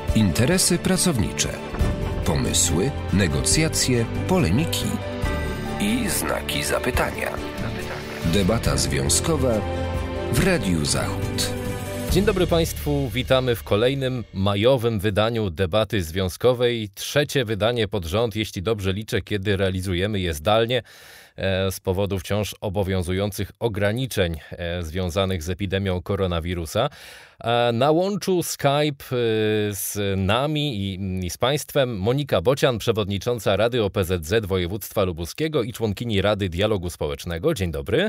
Interesy pracownicze, pomysły, negocjacje, polemiki i znaki zapytania. Debata związkowa w Radiu Zachód. Dzień dobry Państwu, witamy w kolejnym majowym wydaniu Debaty Związkowej. Trzecie wydanie pod rząd, jeśli dobrze liczę, kiedy realizujemy je zdalnie z powodu wciąż obowiązujących ograniczeń związanych z epidemią koronawirusa. Na łączu Skype z nami i z Państwem Monika Bocian, przewodnicząca Rady OPZZ Województwa Lubuskiego i członkini Rady Dialogu Społecznego. Dzień dobry.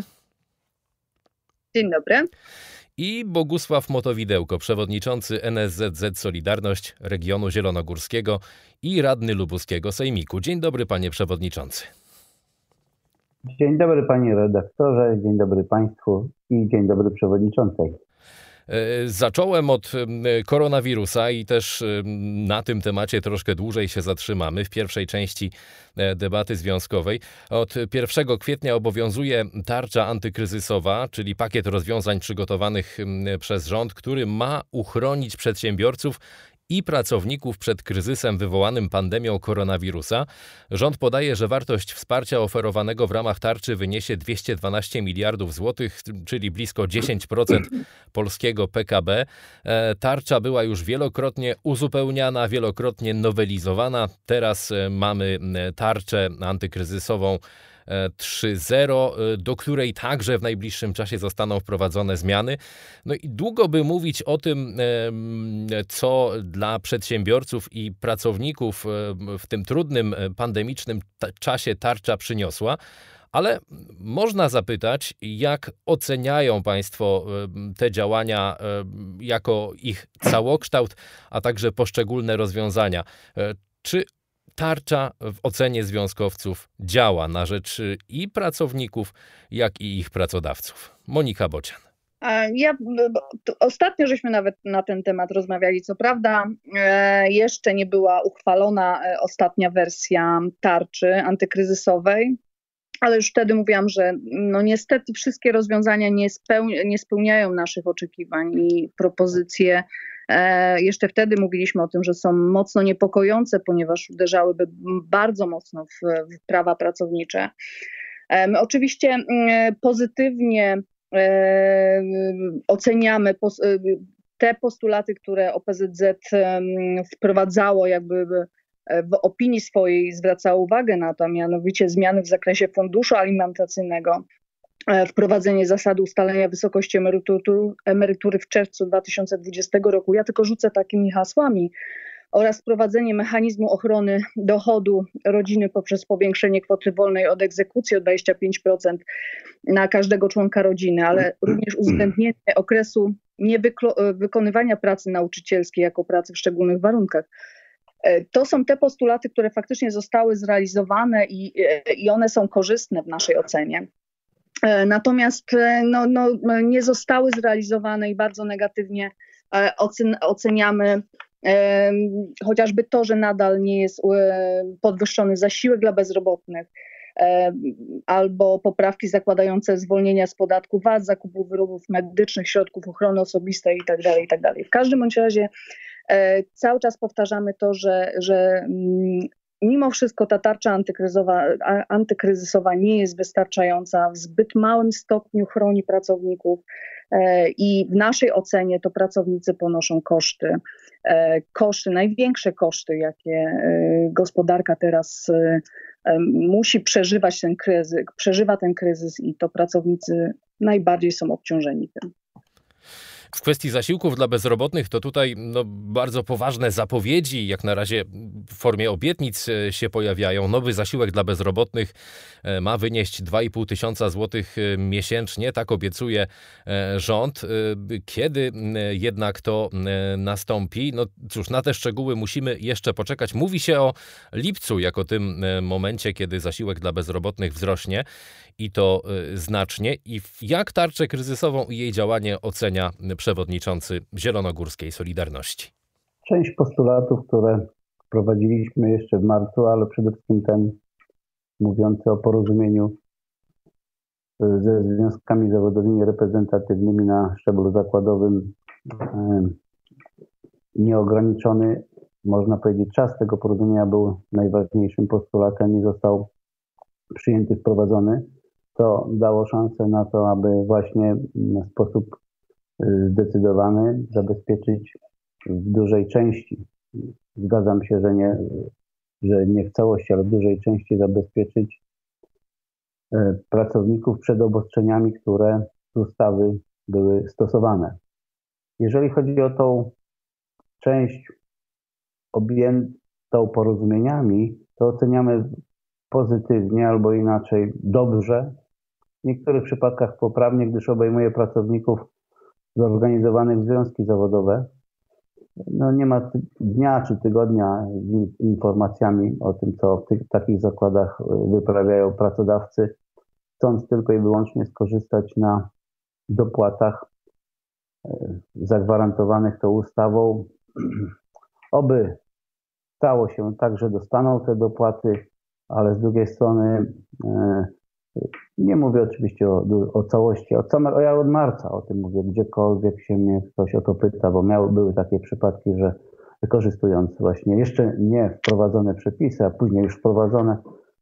Dzień dobry. I Bogusław Motowidełko, przewodniczący NSZZ Solidarność Regionu Zielonogórskiego i radny lubuskiego sejmiku. Dzień dobry, panie przewodniczący. Dzień dobry, panie redaktorze, dzień dobry państwu i dzień dobry przewodniczącej. Zacząłem od koronawirusa i też na tym temacie troszkę dłużej się zatrzymamy w pierwszej części debaty związkowej. Od 1 kwietnia obowiązuje tarcza antykryzysowa, czyli pakiet rozwiązań przygotowanych przez rząd, który ma uchronić przedsiębiorców i pracowników przed kryzysem wywołanym pandemią koronawirusa. Rząd podaje, że wartość wsparcia oferowanego w ramach tarczy wyniesie 212 miliardów złotych, czyli blisko 10% polskiego PKB. Tarcza była już wielokrotnie uzupełniana, wielokrotnie nowelizowana. Teraz mamy tarczę antykryzysową 3.0, do której także w najbliższym czasie zostaną wprowadzone zmiany. No i długo by mówić o tym, co dla przedsiębiorców i pracowników w tym trudnym pandemicznym czasie tarcza przyniosła, ale można zapytać, jak oceniają Państwo te działania jako ich całokształt, a także poszczególne rozwiązania. Czy tarcza w ocenie związkowców działa na rzecz i pracowników, jak i ich pracodawców? Monika Bocian. Ostatnio żeśmy nawet na ten temat rozmawiali. Co prawda jeszcze nie była uchwalona ostatnia wersja tarczy antykryzysowej, ale już wtedy mówiłam, że niestety wszystkie rozwiązania nie spełniają naszych oczekiwań i propozycje. Jeszcze wtedy mówiliśmy o tym, że są mocno niepokojące, ponieważ uderzałyby bardzo mocno w prawa pracownicze. My oczywiście pozytywnie oceniamy te postulaty, które OPZZ wprowadzało, jakby w opinii swojej zwracało uwagę na to, mianowicie zmiany w zakresie funduszu alimentacyjnego, wprowadzenie zasady ustalenia wysokości emerytury w czerwcu 2020 roku. Ja tylko rzucę takimi hasłami. Oraz wprowadzenie mechanizmu ochrony dochodu rodziny poprzez powiększenie kwoty wolnej od egzekucji o 25% na każdego członka rodziny, ale również uwzględnienie okresu wykonywania pracy nauczycielskiej jako pracy w szczególnych warunkach. To są te postulaty, które faktycznie zostały zrealizowane i one są korzystne w naszej ocenie. Natomiast nie zostały zrealizowane i bardzo negatywnie oceniamy chociażby to, że nadal nie jest podwyższony zasiłek dla bezrobotnych albo poprawki zakładające zwolnienia z podatku VAT, zakupu wyrobów medycznych, środków ochrony osobistej itd. itd. W każdym bądź razie cały czas powtarzamy to, że mimo wszystko ta tarcza antykryzysowa nie jest wystarczająca, w zbyt małym stopniu chroni pracowników i w naszej ocenie to pracownicy ponoszą największe koszty, jakie gospodarka teraz musi przeżywa ten kryzys i to pracownicy najbardziej są obciążeni tym. W kwestii zasiłków dla bezrobotnych to tutaj bardzo poważne zapowiedzi, jak na razie w formie obietnic się pojawiają. Nowy zasiłek dla bezrobotnych ma wynieść 2,5 tysiąca złotych miesięcznie, tak obiecuje rząd. Kiedy jednak to nastąpi? No cóż, na te szczegóły musimy jeszcze poczekać. Mówi się o lipcu jako tym momencie, kiedy zasiłek dla bezrobotnych wzrośnie i to znacznie. I jak tarczę kryzysową i jej działanie ocenia przewodniczący Zielonogórskiej Solidarności? Część postulatów, które wprowadziliśmy jeszcze w marcu, ale przede wszystkim ten mówiący o porozumieniu ze związkami zawodowymi reprezentatywnymi na szczeblu zakładowym, nieograniczony można powiedzieć, czas tego porozumienia był najważniejszym postulatem i został przyjęty, wprowadzony, to dało szansę na to, aby właśnie w sposób zdecydowany zabezpieczyć w dużej części, zgadzam się, że nie w całości, ale w dużej części zabezpieczyć pracowników przed obostrzeniami, które z ustawy były stosowane. Jeżeli chodzi o tą część objętą porozumieniami, to oceniamy pozytywnie albo inaczej dobrze, w niektórych przypadkach poprawnie, gdyż obejmuje pracowników zorganizowanych w związki zawodowe. No nie ma dnia czy tygodnia z informacjami o tym, co w takich zakładach wyprawiają pracodawcy, chcąc tylko i wyłącznie skorzystać na dopłatach zagwarantowanych tą ustawą. Oby stało się tak, że dostaną te dopłaty, ale z drugiej strony nie mówię oczywiście o całości, ja od marca o tym mówię, gdziekolwiek się mnie ktoś o to pyta, bo były takie przypadki, że wykorzystując właśnie jeszcze nie wprowadzone przepisy, a później już wprowadzone,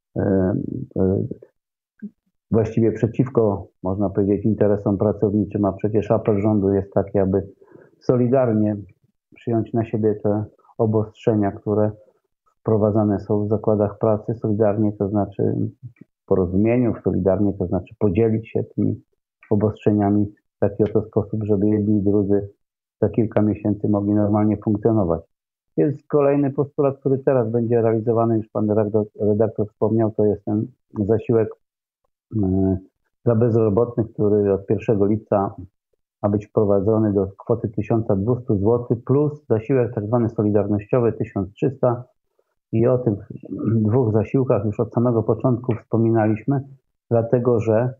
właściwie przeciwko, można powiedzieć, interesom pracowniczym, a przecież apel rządu jest taki, aby solidarnie przyjąć na siebie te obostrzenia, które wprowadzane są w zakładach pracy. Solidarnie to znaczy w porozumieniu, solidarnie to znaczy podzielić się tymi obostrzeniami w taki oto sposób, żeby jedni i drudzy za kilka miesięcy mogli normalnie funkcjonować. Jest kolejny postulat, który teraz będzie realizowany, już pan redaktor wspomniał, to jest ten zasiłek dla bezrobotnych, który od 1 lipca ma być wprowadzony do kwoty 1200 zł plus zasiłek tak zwany solidarnościowy 1300. I o tych dwóch zasiłkach już od samego początku wspominaliśmy, dlatego że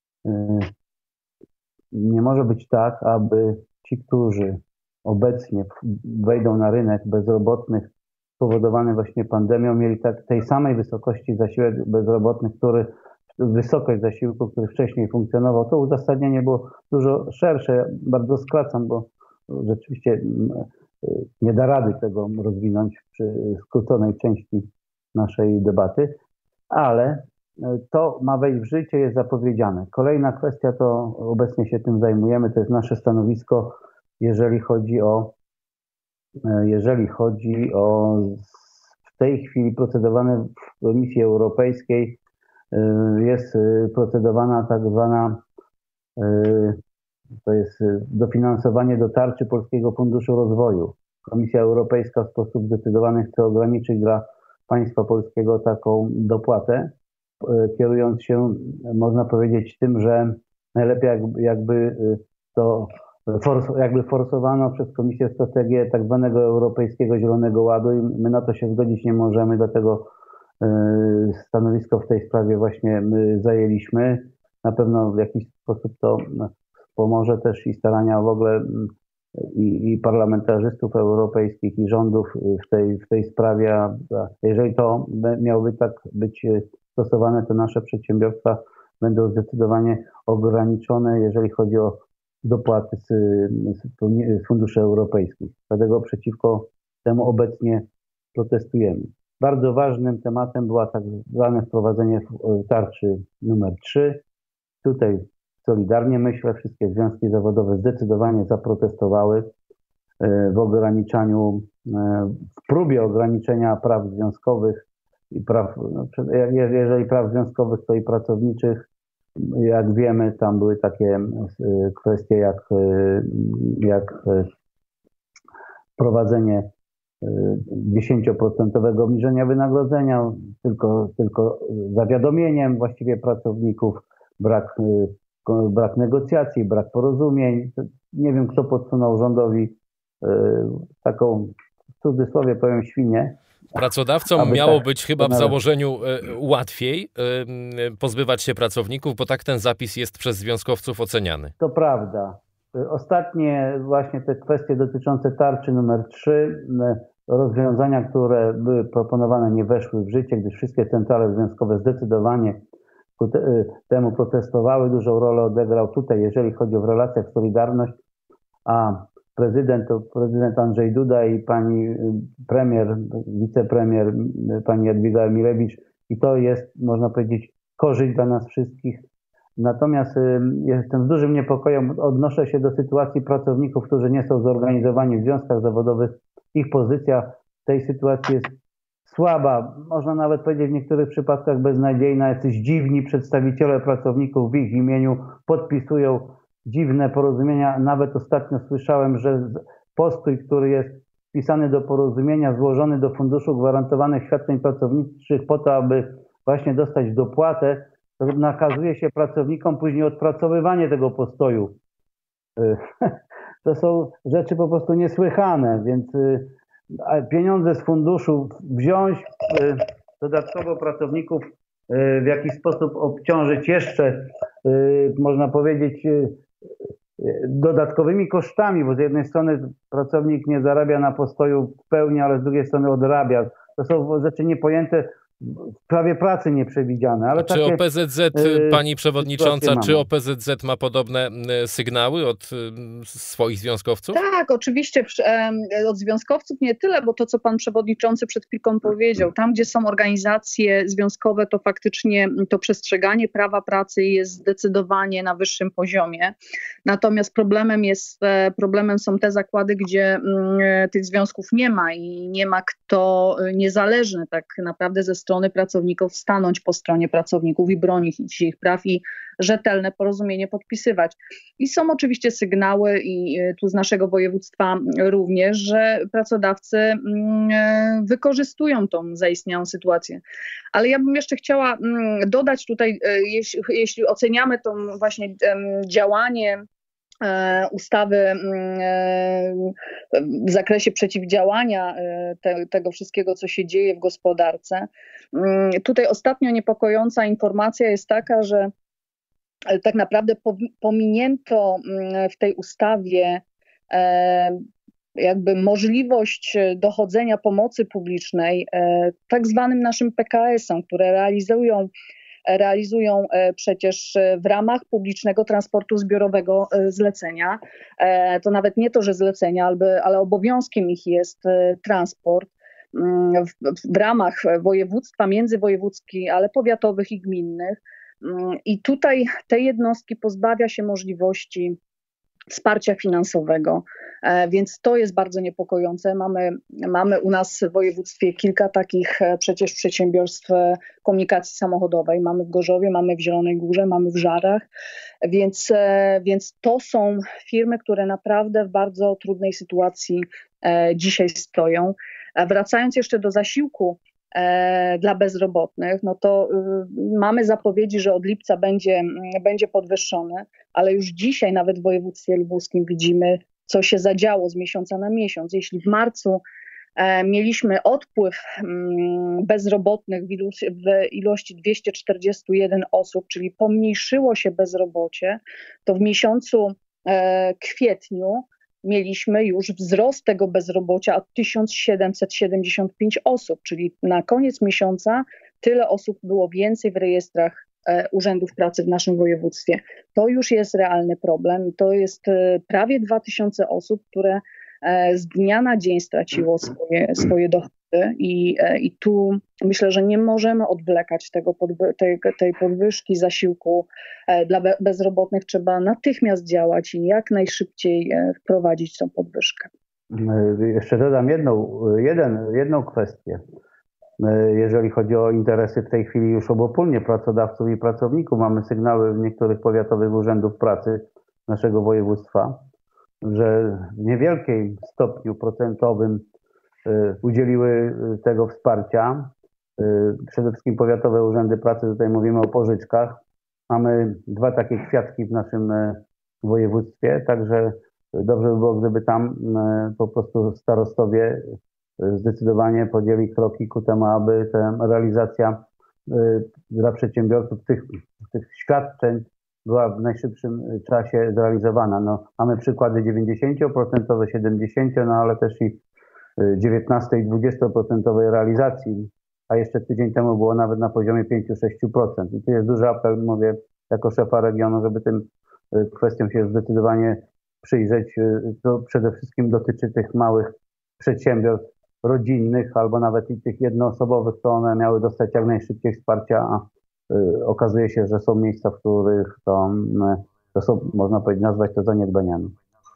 nie może być tak, aby ci, którzy obecnie wejdą na rynek bezrobotnych spowodowany właśnie pandemią, mieli tej samej wysokości zasiłek bezrobotnych, wysokość zasiłku, który wcześniej funkcjonował. To uzasadnienie było dużo szersze. Ja bardzo skracam, bo rzeczywiście nie da rady tego rozwinąć przy skróconej części naszej debaty, ale to ma wejść w życie, jest zapowiedziane. Kolejna kwestia, to obecnie się tym zajmujemy, to jest nasze stanowisko, jeżeli chodzi o w tej chwili procedowane w Komisji Europejskiej jest procedowana tak zwana to jest dofinansowanie do tarczy Polskiego Funduszu Rozwoju. Komisja Europejska w sposób zdecydowany chce ograniczyć dla państwa polskiego taką dopłatę, kierując się, można powiedzieć, tym, że najlepiej jakby forsowano przez Komisję strategię tak zwanego Europejskiego Zielonego Ładu i my na to się zgodzić nie możemy, dlatego stanowisko w tej sprawie właśnie my zajęliśmy. Na pewno w jakiś sposób to pomoże też i starania w ogóle i parlamentarzystów europejskich i rządów w tej sprawie. Jeżeli to miałoby tak być stosowane, to nasze przedsiębiorstwa będą zdecydowanie ograniczone, jeżeli chodzi o dopłaty z funduszy europejskich. Dlatego przeciwko temu obecnie protestujemy. Bardzo ważnym tematem była tak zwane wprowadzenie tarczy numer 3. Tutaj solidarnie myślę, wszystkie związki zawodowe zdecydowanie zaprotestowały w próbie ograniczenia praw związkowych i jeżeli praw związkowych, to i pracowniczych. Jak wiemy, tam były takie kwestie jak wprowadzenie 10% obniżenia wynagrodzenia, tylko zawiadomieniem właściwie pracowników, brak negocjacji, brak porozumień. Nie wiem, kto podsunął rządowi taką, w cudzysłowie powiem, świnię. Pracodawcom miało być chyba w założeniu łatwiej pozbywać się pracowników, bo tak ten zapis jest przez związkowców oceniany. To prawda. Ostatnie właśnie te kwestie dotyczące tarczy numer 3, rozwiązania, które były proponowane, nie weszły w życie, gdyż wszystkie centrale związkowe zdecydowanie temu protestowały. Dużą rolę odegrał tutaj, jeżeli chodzi o relacjach solidarność, a prezydent Andrzej Duda i pani premier, wicepremier pani Jadwiga Emilewicz i to jest, można powiedzieć, korzyść dla nas wszystkich. Natomiast jestem z dużym niepokojem, odnoszę się do sytuacji pracowników, którzy nie są zorganizowani w związkach zawodowych. Ich pozycja w tej sytuacji jest słaba, można nawet powiedzieć w niektórych przypadkach beznadziejna. Jacyś dziwni przedstawiciele pracowników w ich imieniu podpisują dziwne porozumienia. Nawet ostatnio słyszałem, że postój, który jest wpisany do porozumienia, złożony do Funduszu Gwarantowanych Świadczeń Pracowniczych po to, aby właśnie dostać dopłatę, to nakazuje się pracownikom później odpracowywanie tego postoju. To są rzeczy po prostu niesłychane, więc pieniądze z funduszu wziąć, dodatkowo pracowników w jakiś sposób obciążyć jeszcze, można powiedzieć, dodatkowymi kosztami, bo z jednej strony pracownik nie zarabia na postoju w pełni, ale z drugiej strony odrabia. To są rzeczy niepojęte, w prawie pracy nieprzewidziane. Ale czy OPZZ, pani przewodnicząca, czy OPZZ ma podobne sygnały od swoich związkowców? Tak, oczywiście od związkowców nie tyle, bo to, co pan przewodniczący przed chwilką powiedział, tam, gdzie są organizacje związkowe, to faktycznie to przestrzeganie prawa pracy jest zdecydowanie na wyższym poziomie. Natomiast problemem są te zakłady, gdzie tych związków nie ma i nie ma kto niezależny tak naprawdę ze strony pracowników stanąć po stronie pracowników i bronić ich praw i rzetelne porozumienie podpisywać. I są oczywiście sygnały i tu z naszego województwa również, że pracodawcy wykorzystują tą zaistniałą sytuację. Ale ja bym jeszcze chciała dodać tutaj, jeśli oceniamy to właśnie działanie ustawy w zakresie przeciwdziałania tego wszystkiego, co się dzieje w gospodarce. Tutaj ostatnio niepokojąca informacja jest taka, że tak naprawdę pominięto w tej ustawie jakby możliwość dochodzenia pomocy publicznej tak zwanym naszym PKS-om, które realizują przecież w ramach publicznego transportu zbiorowego zlecenia. To nawet nie to, że zlecenia, ale obowiązkiem ich jest transport w ramach województwa, międzywojewódzkich, ale powiatowych i gminnych. I tutaj te jednostki pozbawia się możliwości wsparcia finansowego, więc to jest bardzo niepokojące. Mamy u nas w województwie kilka takich przecież przedsiębiorstw komunikacji samochodowej. Mamy w Gorzowie, mamy w Zielonej Górze, mamy w Żarach, więc to są firmy, które naprawdę w bardzo trudnej sytuacji dzisiaj stoją. Wracając jeszcze do zasiłku dla bezrobotnych, no to mamy zapowiedzi, że od lipca będzie podwyższony, ale już dzisiaj nawet w województwie lubuskim widzimy, co się zadziało z miesiąca na miesiąc. Jeśli w marcu mieliśmy odpływ bezrobotnych w ilości 241 osób, czyli pomniejszyło się bezrobocie, to w miesiącu kwietniu mieliśmy już wzrost tego bezrobocia o 1775 osób, czyli na koniec miesiąca tyle osób było więcej w rejestrach urzędów pracy w naszym województwie. To już jest realny problem. To jest prawie 2000 osób, które z dnia na dzień straciło swoje dochody i tu myślę, że nie możemy odwlekać tej podwyżki zasiłku dla bezrobotnych. Trzeba natychmiast działać i jak najszybciej wprowadzić tą podwyżkę. Jeszcze dodam jedną kwestię. Jeżeli chodzi o interesy w tej chwili już obopólnie pracodawców i pracowników, mamy sygnały w niektórych powiatowych urzędów pracy naszego województwa, że w niewielkim stopniu procentowym udzieliły tego wsparcia. Przede wszystkim powiatowe urzędy pracy, tutaj mówimy o pożyczkach. Mamy 2 takie kwiatki w naszym województwie, także dobrze by było, gdyby tam po prostu starostowie zdecydowanie podjęli kroki ku temu, aby ta realizacja dla przedsiębiorców tych świadczeń była w najszybszym czasie zrealizowana. No, mamy przykłady 90%, 70%, no ale też i 19% i 20% realizacji, a jeszcze tydzień temu było nawet na poziomie 5-6%. I tu jest duży apel, mówię, jako szefa regionu, żeby tym kwestiom się zdecydowanie przyjrzeć, to przede wszystkim dotyczy tych małych przedsiębiorstw rodzinnych albo nawet i tych jednoosobowych, to one miały dostać jak najszybciej wsparcia, a okazuje się, że są miejsca, w których to są, można powiedzieć, nazwać to zaniedbaniami.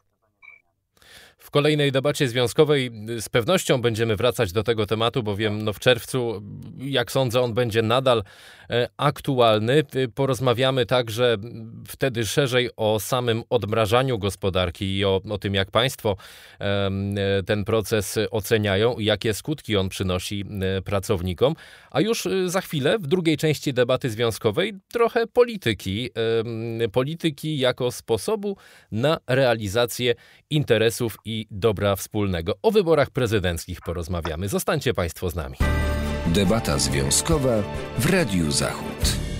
W kolejnej debacie związkowej z pewnością będziemy wracać do tego tematu, bowiem w czerwcu, jak sądzę, on będzie nadal aktualny. Porozmawiamy także wtedy szerzej o samym odmrażaniu gospodarki i o tym, jak państwo ten proces oceniają i jakie skutki on przynosi pracownikom. A już za chwilę, w drugiej części debaty związkowej, trochę polityki. Polityki jako sposobu na realizację interesów i dobra wspólnego. O wyborach prezydenckich porozmawiamy. Zostańcie państwo z nami. Debata związkowa w Radiu Zachód.